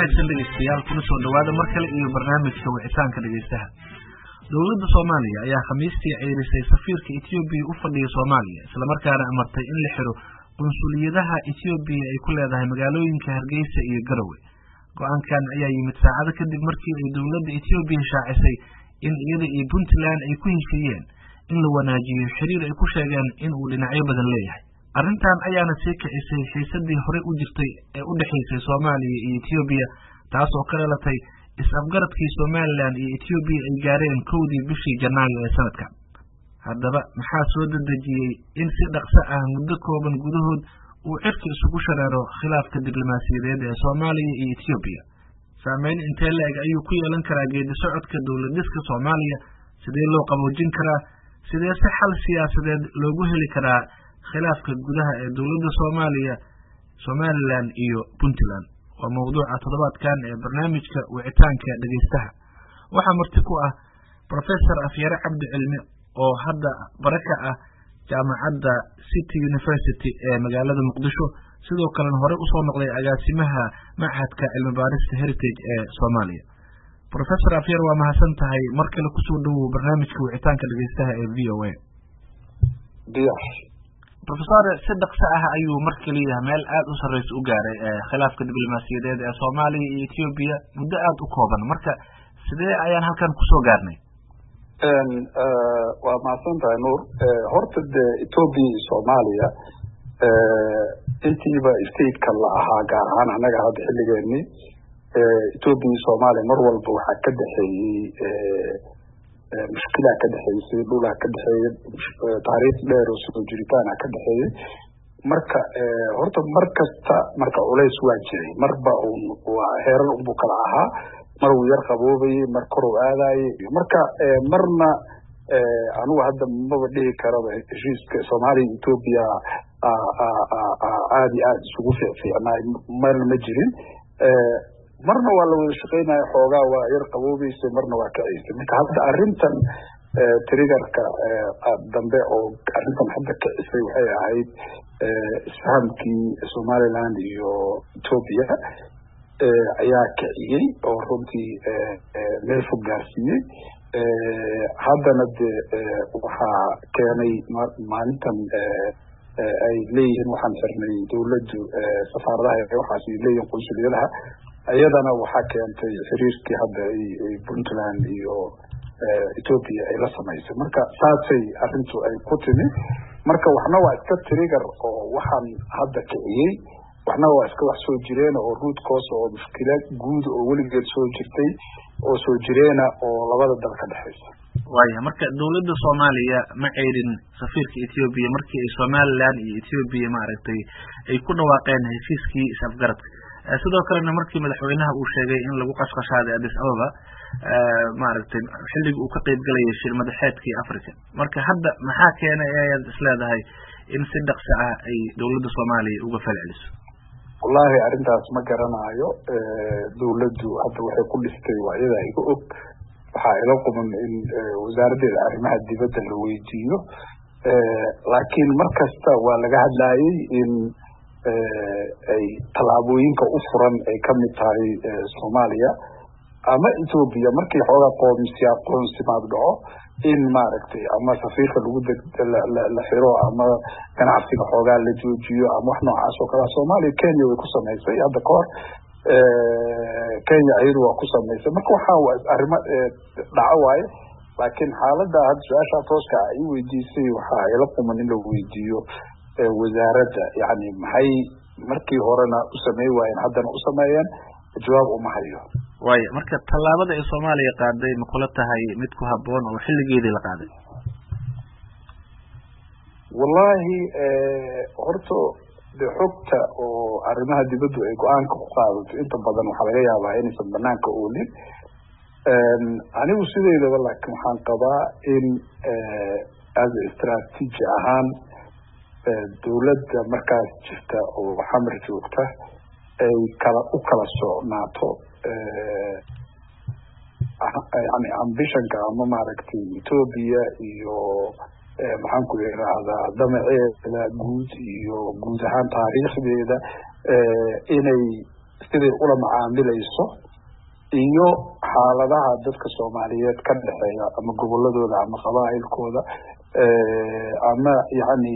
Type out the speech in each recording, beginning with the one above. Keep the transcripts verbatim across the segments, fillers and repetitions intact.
wanaagsan dhegeystayaal kuna soo dhawaada mar kale iyo barnaamijka wicitaanka dhegeystaha. Dowladda Soomaaliya ayaa Khamiistii ceyrisay safiirka Itoobiya u fadhiya Soomaaliya isla markaana amartay in la xiro qunsuliyadaha Itoobiya ay ku leedahay magaalooyinka Hargeysa iyo Garowe. Go'aankan ayaa yimid saacado kadib markii ay dowladda Itoobiya shaacisay in iyada iyo Puntland ay ku heshiiyeen in la wanaajiyo xiriir ay ku sheegeen in uu dhinacyo badan leeyahay. Arrintan ayaana sii kicisay xiisadii hore u jirtay ee u dhaxaysay Soomaaliya iyo Itoobiya taas oo ka dhalatay is-afgaradkii Somaliland iyo Itoobiya ay gaareen kowdii bishii Janaayo ee sanadkan. Haddaba maxaa soo dedejiyey in si dhaqso ah muddo kooban gudahood uu cirka isugu shareero khilaafka diblomaasiyadeed ee Soomaaliya iyo Itoobiya? Saameyn intee le'eg ayuu ku yeelan karaa geedi socodka dowlad-dhiska Soomaaliya? Sidee loo qaboojin karaa? Sidee si xal siyaasadeed loogu heli karaa khilaafka gudaha ee dowladda Soomaaliya, Somaliland iyo Puntland? waa mawduuca toddobaadkan ee barnaamijka wicitaanka dhegeystaha. Waxaa marti ku ah Professor Afyare Cabdi Cilmi oo hadda baraka ah jaamacadda City University ee magaalada Muqdisho, sidoo kalena hore u soo noqday agaasimaha Machadka Cilmi Baarista Heritage ee Soomaaliya. Professor Afyare, waa mahadsan tahay mar kale ku soo dhawow barnaamijka wicitaanka dhegeystaha ee V O A. Diyaar. Professor, si dhaqso ah ayuu mar kaliya meel aad u sarreys u gaaray ee khilaafka diblomaasiyadeed ee Soomaaliya iyo Itoobiya muddo aad u kooban. Marka sidee ayaan halkan ku soo gaarnay? Een ee waa mahadsan tahay Nuur. Ee horta de Itoobiya iyo Soomaaliya ee intiiba state-ka la ahaa gaar ahaan anaga hadda xilligeeni ee Itoobiya iyo Soomaaliya mar walba waxa ka dhaxeeyay ee mushkilaad ka dhaxaysay dhulka ka dhaxeeyay taariikh dheer oo soo jiritaan ka dhaxeeyay marka ee horta mar kasta marka culays waa jiray marba waa heerar u kala ahaa mar uu yar qaboobay mar kor u aaday marka ee marna ee anu hadda maba dhihi karaba heshiiska Soomaaliya iyo Itoobiya a a a aadi aad isugu fiicnaa marna ma jirin ee marna waa la wada shaqeynaa xoogaa waa yar qaboobaysa marna waa kaciisay marka hadda arrintan ee triggerka ee dambe oo arrintan hadda kacisay waxay ahayd ee isfahamkii Somaliland iyo Itoobiya ee ayaa kiciyay oo runtii ee meel fog gaarsiiyey ee haddana de waxaa keenay maalintan ee ay leeyihiin waxaan xirnay dowladdu safaaradaha waxaas ay leeyihiin qunsuliyadaha ayadana waxaa keentay xiriirkii hadda ay Puntland iyo Itoobiya ay la samaysay marka saasay arrintu ay ku timi marka waxna waa iska trigger oo waxaan hadda kiciyey waxna waa iska wax soo jireen oo root cause oo mushkilad guud oo weligeed soo jirtay oo soo jireena oo labada dal ka dhaxaysa. Waaya marka dowladda Soomaaliya ma ceerin safiirka Itoobiya markii ay Somaliland iyo Itoobiya ma aragtay ay ku dhawaaqeen heshiiskii is-afgaradka. sidoo kalena markii madaxweynaha uu sheegay in lagu qashqashaaday Addis Ababa ee ma aragtay xilliga uu ka qayb galay shir madaxeedkii Afrika. Marka hadda maxaa keenay ayaad isleedahay in si dhaqso ah ay dowladda Soomaaliya uga falceliso? wallahi arrintaas ma garanayo ee dowladdu hadda waxay ku dhistay waayada ay ku og waxa ila quman in wasaaradda arrimaha dibadda la weydiiyo ee laakiin markasta waa laga hadlayay in ee ay talaabooyinka u furan ay ka mid tahay Soomaaliya ama Itoobiya markii xooga qoomsiya qoonsimaad dhaco in maaragtay ama safiirka lagu la xiro ama ganacsiga xoogaa la joojiyo ama wax noocaas oo kale Soomaaliya Kenya way ku sameysay hadda koor ee Kenya ayadu waa ku sameysay marka waxa waa arrimo dhaco waaye laakiin xaaladda hadda su'aasha tooska ay weydiisay waxa ila quman in la weydiiyo wasaaradda yani maxay markii horena u sameey waayeen haddana u sameeyeen jawaab uma hayo. Waaya marka tallaabada ay Soomaaliya qaaday ma kula tahay mid ku haboon oo xilligeedii la qaaday? wallahi ee horto de xogta oo arrimaha dibadda ay go'aanka ku qaadato inta badan waxa laga yaabaa inaysan banaanka oolin een anigu sideedaba laakiin waxaan qabaa in ee as strategy ahaan dowladda markaas jirta oo xamar joogta ay kala u kala soconaato ee yani ambitionka ama maaragtay Itoobiya iyo maxaan ku yiraahdaa damaceeda guud iyo guud ahaan taariikhdeeda ee inay siday ula macaamilayso iyo xaaladaha dadka Soomaaliyeed ka dhaxeeya ama goboladooda ama qabaa'ilkooda ama yani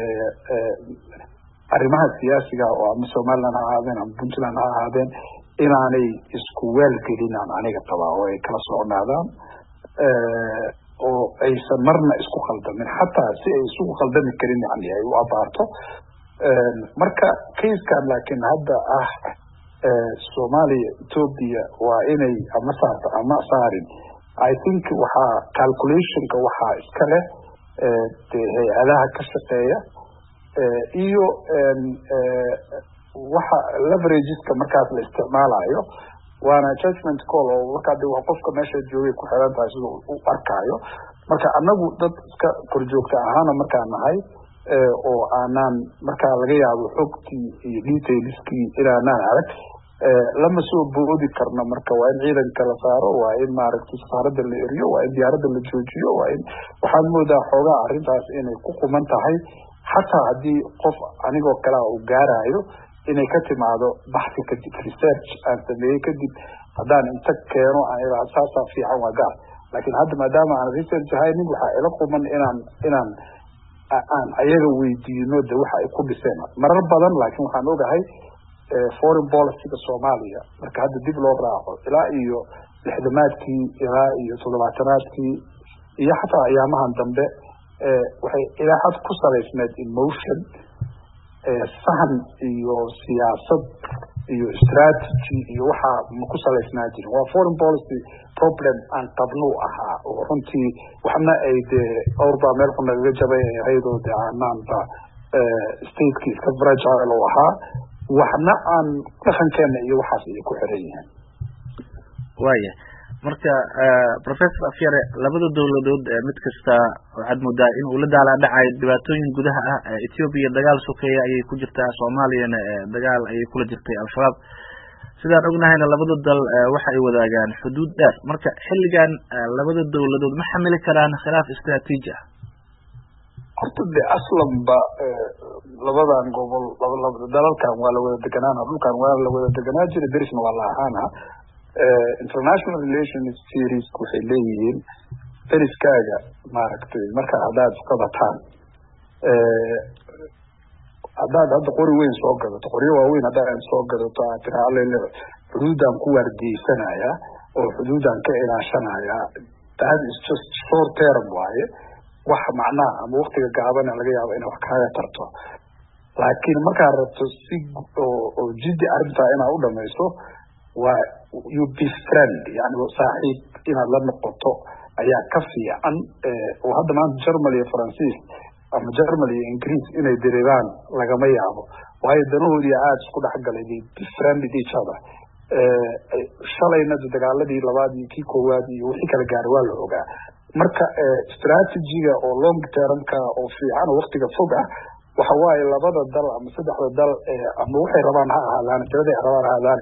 arrimaha siyaasiga oo ama Soomaaliland ha ahaadeen ama Puntland ha ahaadeen inaanay isku weel gelinaan aniga qabaa oo ay kala socnaadaan oo aysan marna isku khaldamin xataa si ay isugu khaldami karin yani ay u abaarto marka kayskan laakiin hadda ah Soomaaliya Ethiopia waa inay ama saarto ama saarin I think waxa calculationka waxa iska leh hay'adaha ka shaqeeya iyo waxa leverageska markaas la isticmaalayo waana judgment call oo marka dib qofka meesha joogay ku xiran tahay sidoo uu arkayo marka anagu dad iska korjoogta ahaan marka nahay oo aanan marka laga yaabo xogtii iyo detailskii inaanaan arag lama soo boodi karna marka waa in ciidanka la saaro waa in maaragtay safarada la eriyo waa in diyaaradda la joojiyo waa in waxaan moodaa xoogaa arrintaas inay ku quman tahay xataa haddii qof anigoo kale uu gaarayo inay ka timaado baxsi kadib research aan sameeyey kadib haddaan inta keeno aan ilaa saasaa fiican waa gaar laakiin hadda maadaama aan research haynin waxaa ila quman inaan inaan aan ayaga weydiino de waxa ay ku dhiseen marar badan laakiin waxaan ogahay foreign policy-ga Soomaaliya marka hadda dib loo raaco ilaa iyo lixdamaadkii ilaa iyo toddobaatanaadkii iyo xataa ayaamahan dambe waxay ilaa had ku salaysneed emotion sahan iyo siyaasad iyo strategy iyo waxa ma ku salaysnaa jirin waa foreign policy problem aan qabno ahaa oo runtii waxna ay de awrba meel xun laga jabay ayadoo de aanaanba state-ki iska fragile oo ahaa waxna aan dhaqankeena iyo waxaas ay ku xiran yihiin waaya marka professor Afyare labada dawladood mid kasta waxaad moodaa in uu la daalaa dhacay dhibaatooyin gudaha ah Ethiopia dagaal sokeeya ayay ku jirtaa Soomaaliyana dagaal ayay kula jirtay al-shabaab sidaan ognahayna labada dal waxa ay wadaagaan xuduud dheer marka xilligan labada dawladood ma xamili karaan khilaaf istiraatiiji ah horta de aslan ba labadan gobol labada dalalkan waa la wada deganaan dhulkan waa la wada deganaa jiray derisna waa la ahaana international relations series waxay leeyihiin deriskaaga maaragtay marka hadaad isqabataan hadaad hadda qori weyn soo gadato qoryo waaweyn hadaad soo gadato aad tiraale xuduudan ku waardiyesanaya oo xuduudan ka ilaashanaya that is just short term waaye wax macnaa ama waqtiga gaaban laga yaabo inay wax kaaga tarto laakiin markaad rabto si oo jiddi arrintaa inaad u dhamayso waa you be friend yani saaxiib inaad la noqoto ayaa ka fiican oo hadda maanta Germany iyo Faransiis ama Germany iyo Ingiriis inay direebaan lagama yaabo waayo danahoodii aad isku dhexgalay be friend with each other shalayna dagaaladii labaad iyo kii koowaad iyo wixii kala gaaray waa la ogaa marka strategy-ga oo long term-ka oo fiican oo waqtiga fog ah waxa waaye labada dal ama saddexda dal ama waxay rabaan ha ahaadaan tirada rabaan ha ahaadaan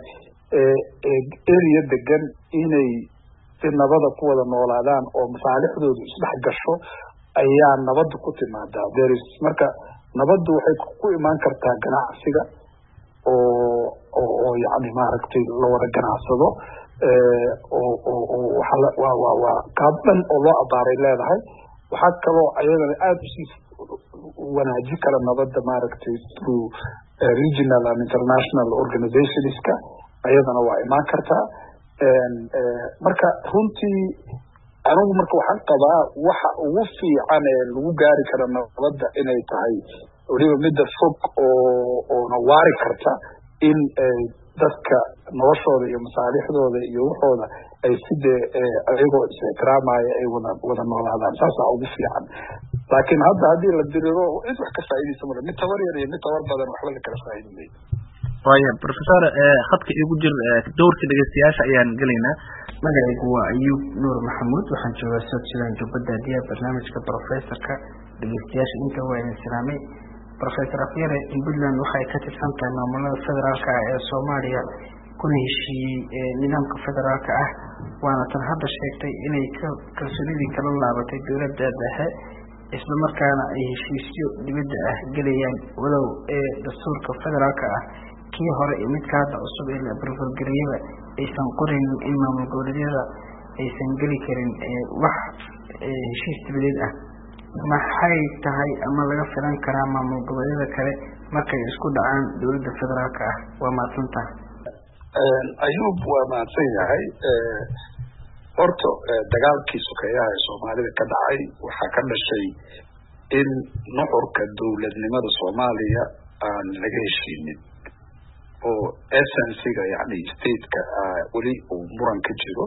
area degan inay si nabada ku wada noolaadaan oo masaalixdoodu isdhex gasho ayaa nabadda ku timaadaa there is marka nabaddu waxay ku imaan kartaa ganacsiga oo oo yani maaragtay la wada ganacsado oo oo waxa waa waa waa qaab dhan oo loo abaaray leedahay waxaa kaloo ayadana aad u sii wanaajin kara nabadda maaragtay through regional and international organizationska ayadana waa imaan kartaa marka runtii anigu marka waxaan qabaa waxa ugu fiican ee lagu gaari karo nabadda inay tahay waliba midda fog oo oo nawaari karta in dadka noloshooda iyo masaalixdooda iyo waxooda ay sidee ayagoo is-ixtiraamaya ay wada wada noolaadaan saasaa ugu fiican laakiin hadda haddii la diriro cid wax ka faa'iidaysa male mid tabar yar iyo mid tabar badan waxba la kala faa'iidinay waaya professor khadka igu jir doorka dhageystayaasha ayaan gelaynaa magacaygu waa Ayub Nuur Maxamuud waxaan joogaa South Sudan Jubbada diya barnaamijka professorka dhageystayaasha inta waa islaamay professor Afyare in Puntland waxay ka tirsan tahay maamulada federaalka ee Soomaaliya kuna heshiiyey nidaamka federaalka ah waana tan hadda sheegtay inay ka kalsoonidii kala laabatay dowladda dhexe isla markaana ay heshiisyo dibadda ah galayaan walow ee dastuurka federaalka ah kii hore iyo midka hadda cusub ee la barbargariyaba aysan qoraynin in maamul goboleedyada aysan geli karin wax heshiis dibadeed ah maxay tahay ama laga filan karaa maamul goboleedyada kale markay isku dhacaan dowladda federaalka ah waa mahadsantahay ayuub waa mahadsan yahay horta dagaalkii sokeeyaha ee soomaalida ka dhacay waxaa ka dhashay in nuxurka dowladnimada soomaaliya aan laga heshiinin oo essensiga yani stateka weli uu muran ka jiro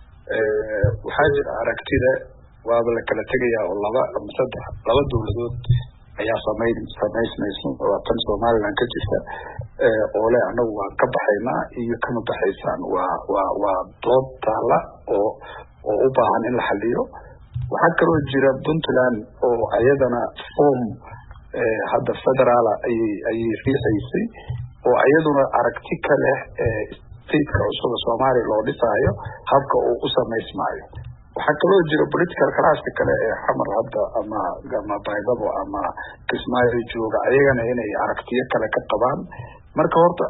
waxaa jira aragtida waaba la kala tegayaa oo laba ama saddex laba dowladood ayaa samayn samaysmayso waa tan somaliland ka jirta oo le anagu waan ka baxaynaa iyo kama baxaysaan waa waa waa dood taala oo oo u baahan in la xaliyo waxaa kaloo jira puntland oo ayadana form hadda federaala ayay ayay riixaysay oo ayaduna aragti ka leh stateka cusub soomaaliya loo dhisaayo habka uu u samaysmaayo waxaa kaloo jira political classka kale ee xamar hadda ama ama baydhabo ama kismaayo jooga ayagana inay aragtiyo kale ka qabaan marka horta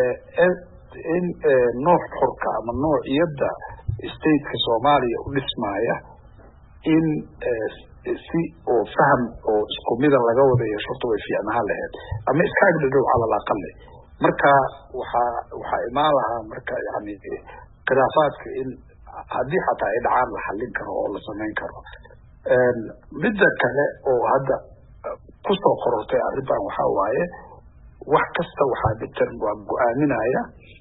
in nooc xurka ama noociyadda stateka soomaaliya u dhismaaya in si oo faham oo isku mida laga wada yeesho horta way fiicnaan lahayd ama iska agdhadhow calal aqale marka waxaa waxaa imaan lahaa marka yani khilaafaadka in haddii xataa ay dhacaan la xallin karo oo la samayn karo midda kale oo hadda kusoo korortay arrintan waxaa waaye wax kasta waxaa detan waa go-aaminaya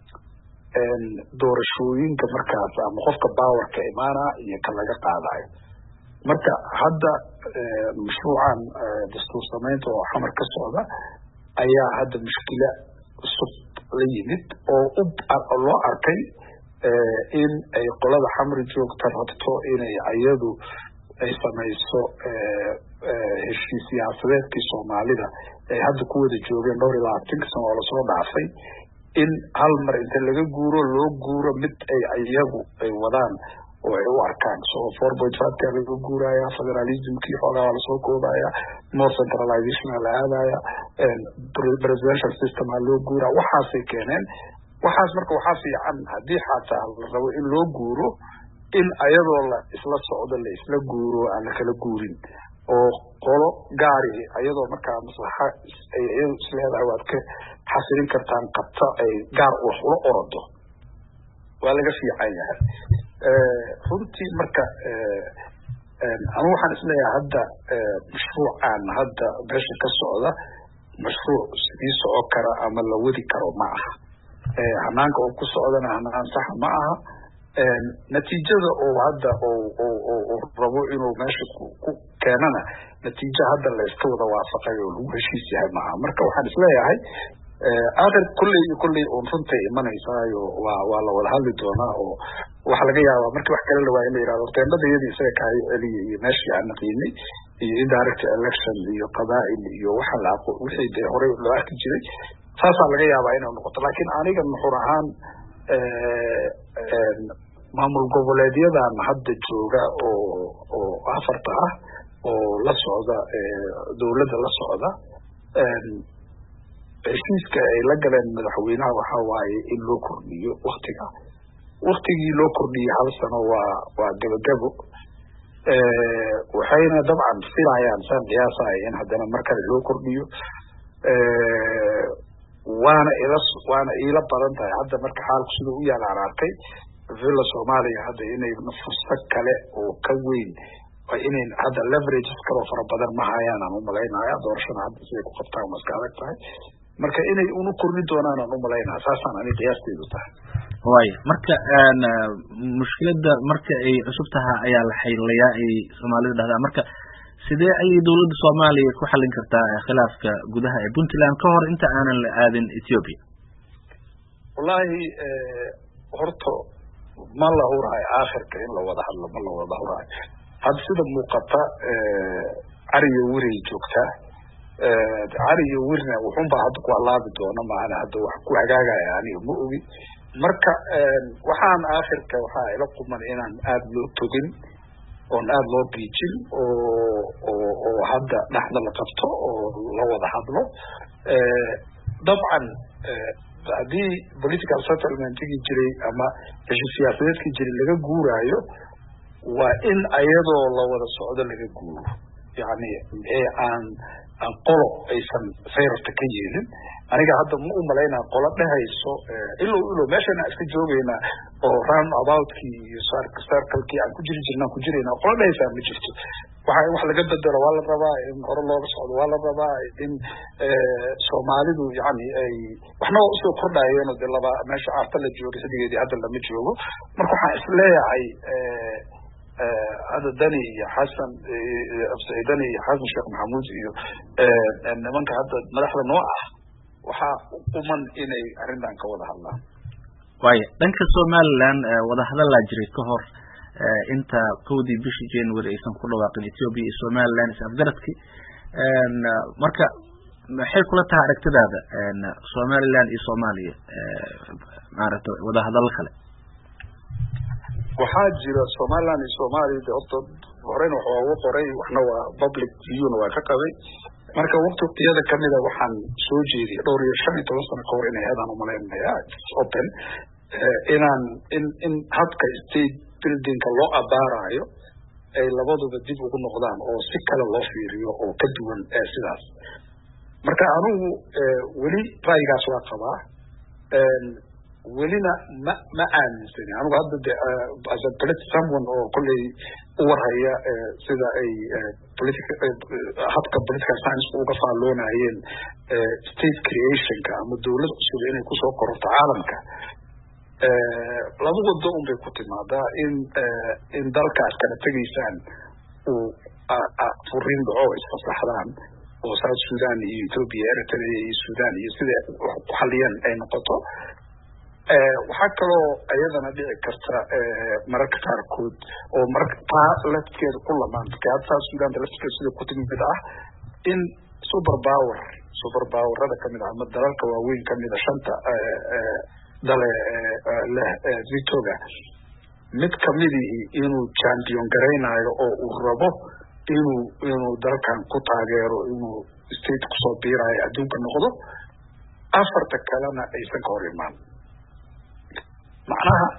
doorashooyinka markaas ama qofka baawarka imaana iyo ka laga qaadayo marka hadda mashruucan dastuur samaynta oo xamar ka socda ayaa hadda mushkila cusub la yimid oo u loo arkay in ay qolada xamri joogta rabto inay ayadu ay samayso heshiis siyaasadeedkii soomaalida ay hadda ku wada joogeen dhowr iyo labaatanka sano oo lasoo dhaafay in hal mar inta laga guuro loo guuro mid ay iyagu ay wadaan oo ay u arkaan so four point five-ka laga guuraya federalismkii xoogaa waa lasoo koobaya more centralization aa la aadaya presidential system aa loo guura waxaasay keeneen waxaas marka waxaa fiican haddii xataa la rabo in loo guuro in ayadoo la isla socdo la isla guuro aan la kala guurin oo qolo gaari ayadoo markaa maslaxa ay iyadu isleedahay waad ka xasilin kartaan qabta ay gaar wax ula orado waa laga fiican yahay runtii marka anu waxaan isleeyahay hadda mashruucan hadda meesha ka socda mashruuc sidii soco kara ama la wadi karo ma aha hanaanka oo ku socdana hanaan sax ma aha natiijada oo hadda oo rabo inuu meesha ku keenana natiijo hadda la iska wada waafaqay oo lagu heshiis yahay ma aha marka waxaan isleeyahay aakhir kulley iyo kulley uun runtay imanaysaayo waa waa la wada hadli doonaa oo waxa laga yaabaa markii wax kale la waa in la yidhahdo teendhada iyadii isaga kahayo celiya iyo meeshii aan naqiinay iyo indirect election iyo qabaa'il iyo waxa la aqo wixii dee horey loo arki jiray saasaa laga yaabaa inay noqoto laakiin aniga nuxur ahaan maamul goboleedyadan hadda jooga oo oo afarta ah oo la socda dowladda la socda heshiiska ay la galeen madaxweynaha waxaa waaye in loo kordhiyo waktiga waktigii loo kordhiyey hal sano waa waa gabagabo waxayna dabcan filayaan saan qiyaasaya in haddana mar kale loo kordhiyo waana ila waana iila badan tahay hadda marka xaalku siduu u yaala aan arkay villa soomaaliya hadda inay fursad kale oo ka weyn inay hadda leverages kaloo fara badan ma hayaan aan umalaynaya doorashada hadda siday ku qabtaan ma iska adag tahay marka inay unu korni doonaan aan umalaynaya saasaan ani qiyaasteedu tahay waayo marka mushkilada marka ay cusub tahay ayaa la xaylayaa ay soomaalida dhahdaa marka sidee ayay dowladda soomaaliya ku xallin kartaa khilaafka gudaha ee puntland ka hor inta aanan la aadin ethiopia wallahi horto ma la hurayo aakhirka in la wada hadlo ma la wada hurayo hadda sida muuqata cariyo wiray joogtaa cariyo wirna wuxunbaa hadda ku halaabi doona maana hadda wax ku hagaagaya aniga ma ogi marka waxaan aakhirka waxaa ila quman inaan aada loo togin oon aada loo biijin oo oo oo hadda dhexda la qabto oo la wada hadlo dabcan haddii political settlementkii jiray ama heshiis siyaasadeedkii jiray laga guuraayo waa in ayadoo la wada socdo laga guuro yani ee aan aan qolo aysan fayrarta ka yeelin aniga hadda ma u malaynaa qolo dhehayso ilow ilow meeshana iska joogaynaa oo round aboutkii iyo circlekii aan ku jiri jirnaan ku jiraynaa qolo dhehaysaa ma jirto waxa wax laga bedelo waa la rabaa in hore looga socdo waa la rabaa in soomaalidu yani ay waxna waa usoo kordhayeen oo dee laba meesha aarta la joogay xilligeedii hadda lama joogo marka waxaan isleeyahay هذا دني حسن دني حسن شيخ محمود iyo nimanka hadda madaxda noo ah waxa uman inay arintan ka wada hadlaan way dhanka Soomaaliland wada hadal la jiray ka hor inta kowdii bishii January aysan ku dhawaaqin Ethiopia iyo Somaliland is afgaradki een marka maxay kula tahay aragtidaada een Somaliland iyo Soomaaliya maaragto wada hadal kale waxaa jira Somaliland iyo Soomaaliya horta horena waxa ugu qoray waxna waa public view waa ka qabay marka waqtiyada kamida waxaan soo jeediyay dhowr iyo shan iyo toban sano ka hor inay aadaan u maleynaya open inaan in in habka state buildingka loo abaarayo ay labaduba dib ugu noqdaan oo si kale loo fiiriyo oo ka duwan sidaas marka anigu weli ra'yigaas waa qabaa welina ma ma aaminsan anigu hadda as a political someone oo kulley u warhaya sida ay political habka political science uga faalloonayeen state creationka ama dawlad cusub inay kusoo kororto caalamka laba wado un bay ku timaadaa in in dalkaas kala tegaysaan uu furiin dhaco isfasaxdaan oo South Sudan iyo Ethiopia Eritrea iyo Sudan iyo sida ku xaliyaan ay noqoto waxaa kaloo ayadana dhici karta mararka qaarkood oo mararka taa lafteeda ku lamaanta South Sudan lafteeda sida ku timid ah in super power super powerada kamid ah ama dalalka waaweyn kamid ah shanta dale leh Victoria mid kamidii inuu champion gareynayo oo uu rabo inuu inuu dalkan ku taageero inuu state ku soo biirayo adduunka noqdo afarta kalena aysan ka hor imaan macnaha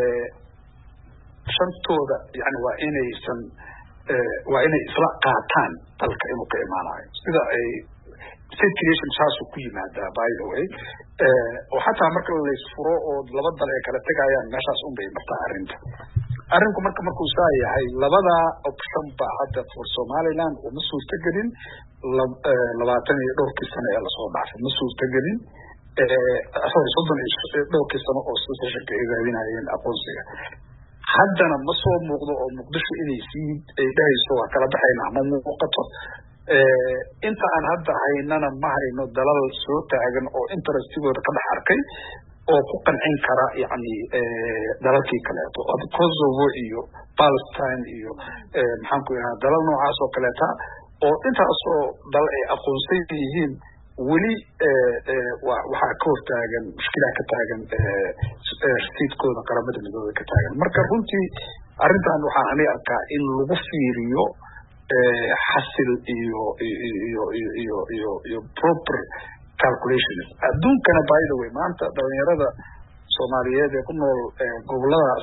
shantooda yani waa inaysan waa inay isla qaataan dalka inuu ka imaanayo sida ay state creation saas ku yimaadaa by the way oo xataa marka la isfuro oo laba dal ay kala tegayaan meeshaas un bay martaa arrinta arrinku marka markuu saa yahay labada option ba hadda for Somaliland uma suurtagelin labaatan iyo dhowrkii sano ee lasoo dhaafay ma suurtagelin sorry soddon iyo dhowrkii sano oo sessionka ay raadinayeen aqoonsiga haddana ma soo muuqdo oo muqdisho inay sii ay dhahayso waa kala baxayna ama muuqato inta aan hadda haynana ma hayno dalal soo taagan oo interestigooda ka dhex arkay oo ku qancin kara yani dalalkii kaleeto Kosovo iyo Palestine iyo maxaan ku yiraahdaa dalal noocaas oo kaleeta oo intaasoo dal ay aqoonsan yihiin weli waxaa ka hortaagan mushkilaa ka taagan rasiidkooda qaramada midooda ka taagan marka runtii arrintan waxaan ani arkaa in lagu fiiriyo xasil iyo iyo iyo iyo iyo iyo proper calculations adduunkana by the way maanta dhalinyarada Soomaaliyeed ee ku nool goboladaas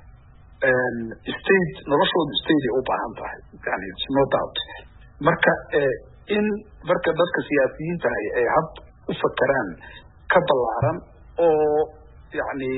state noloshooda state ay u baahan tahay yani it's no doubt marka in marka dadka siyaasiyiinta ay hab u fakaraan ka ballaaran oo yani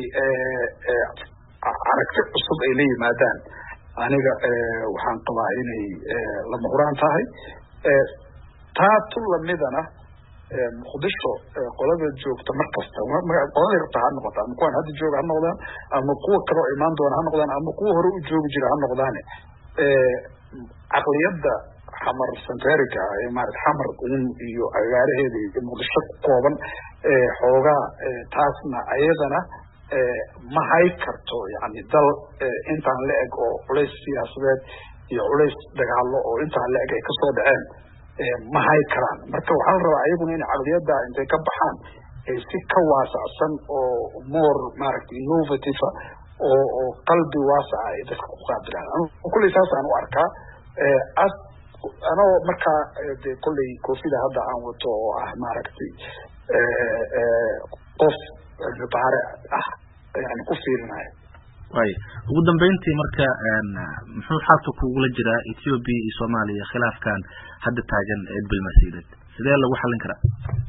aragti cusub ay la yimaadaan aniga waxaan qabaa inay lama huraan tahay taa tu lamidana muqdisho qolada joogta markasta qolada rabta ha noqota ama kuwan hadda jooga ha noqdaan ama kuwa kale oo imaan doona ha noqdaan ama kuwa hore u joogi jira ha noqdaane caqliyadda xamar centerica ee maarad xamar un iyo agaaraheeda iyo muqdisho ku kooban xoogaa taasna ayadana ma hay karto yani dal intaan la eg oo culays siyaasadeed iyo culays dagaalo oo intaan la eg ay kasoo dhaceen ma hay karaan marka waxaa la rabaa ayaguna in caqliyadda intay ka baxaan si ka waasacsan oo more maaragtay innovative oo oo qalbi waasaca ay dadka ku qaabilaan kulley saasaan u arkaa anoo markaa de kulley koofida hadda aan wato oo ah maaragtay qof baare ah yani ku fiirinayo. way ugu dambeyntii marka muxuu xalka kugula jiraa Ethiopia iyo Soomaaliya khilaafkan hadda taagan ee diblomaasiyadeed sidee lagu xallin karaa?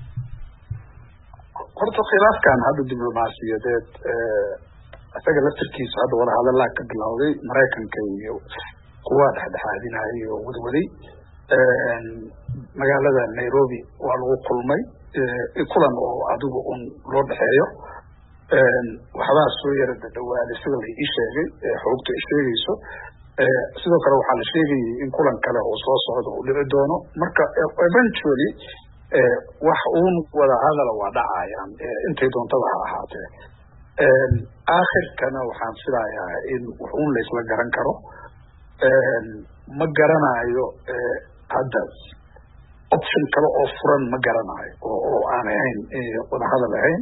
horta khilaafkan hadda diblomaasiyadeed asaga laftirkiisa hadda wada hadalaa ka bilowday Mareykanka iyo kuwa dhexdhexaadinaya iyo wadwaday magaalada Nairobi waa lagu kulmay kulan oo adigu un loo dhaxeeyo waxbaa soo yara dhawaaday sida la ii sheegay xogta ay sheegayso sidoo kale waxaa la sheegayay in kulan kale oo soo socdo uu dhici doono marka eventually wax uun wada hadal waa dhacayaan intay doontaba ha ahaatee aakhirkana waxaan filayaa in wax uun la isla garan karo ma garanayo hadda option kale oo furan ma garanayo oo aan ahayn wada hadal ahayn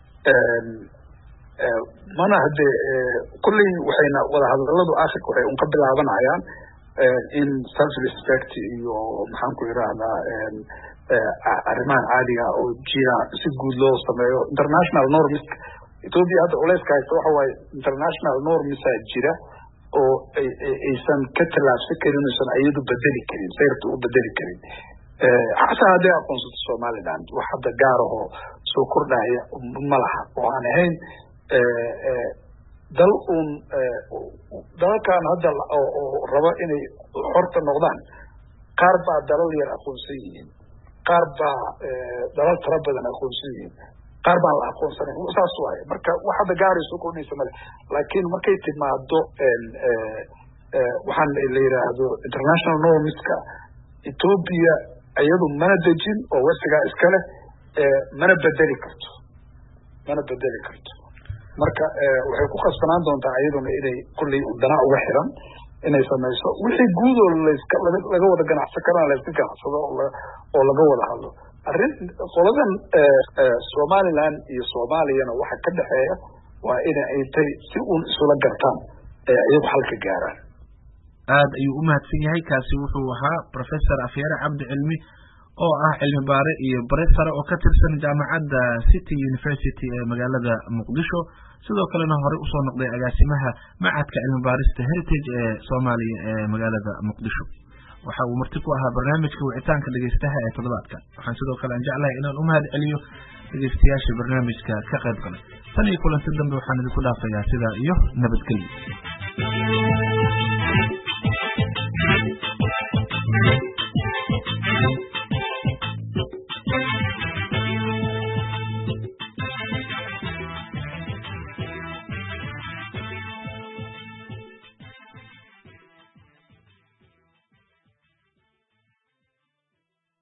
mana hadde kulley waxayna wada hadaladu aakhirka waxay un ka bilaabanayaan in self respect iyo maxaan ku yidhaahdaa arrimahan caadiga oo jira si guud loo sameeyo international norms. Ethiopia hadda culeyska haysta waxa waaye international normsa jira oo aysan ka tallaabsan karin aysan iyadu bedeli karin sayrta u bedeli karin xataa hadday aqoonsato Somaliland wax hadda gaar ahoo soo kordhaya ma laha oo aan ahayn dal un dalalkan hadda oo raba inay horta noqdaan qaar baa dalal yar aqoonsan yihiin qaar baa dalal tira badan aqoonsan yihiin qaar baan la aqoonsanayn saas waaye marka wax hadda gaaray soo kordhaysa male laakiin markay timaado waxaan la yidhaahdo international normska Ethiopia iyadu mana dejin oo wasigaa iska leh mana bedeli karto mana bedeli karto marka waxay ku khasbanaan doontaa iyaduna inay kulley dana uga xiran inay samayso wixii guud oo layska laga wada ganacsan karana layska ganacsado oo laga wada hadlo arrin qoladan Somaliland iyo Soomaaliyana waxa ka dhaxeeya waa in ay tay si uun isula gartaan iyagu halka gaaraan. aad ayuu u mahadsan yahay kaasi wuxuu ahaa Professor Afyare Cabdi Cilmi oo ah cilmi baare iyo bare sare oo ka tirsan jaamacadda City University ee magaalada Muqdisho sidoo kalena hore u soo noqday agaasimaha macadka cilmi baarista Heritage ee Soomaaliya ee magaalada Muqdisho. waxa uu marti ku ahaa barnaamijka wicitaanka dhageystaha ee toddobaadkan waxaan sidoo kale aan jeclahay inaan u mahad celiyo dhageystayaasha barnaamijka ka qayb galay tan iyo kulanti dambe waxaan idinku dhaafayaa sidaa iyo nabadgelyo.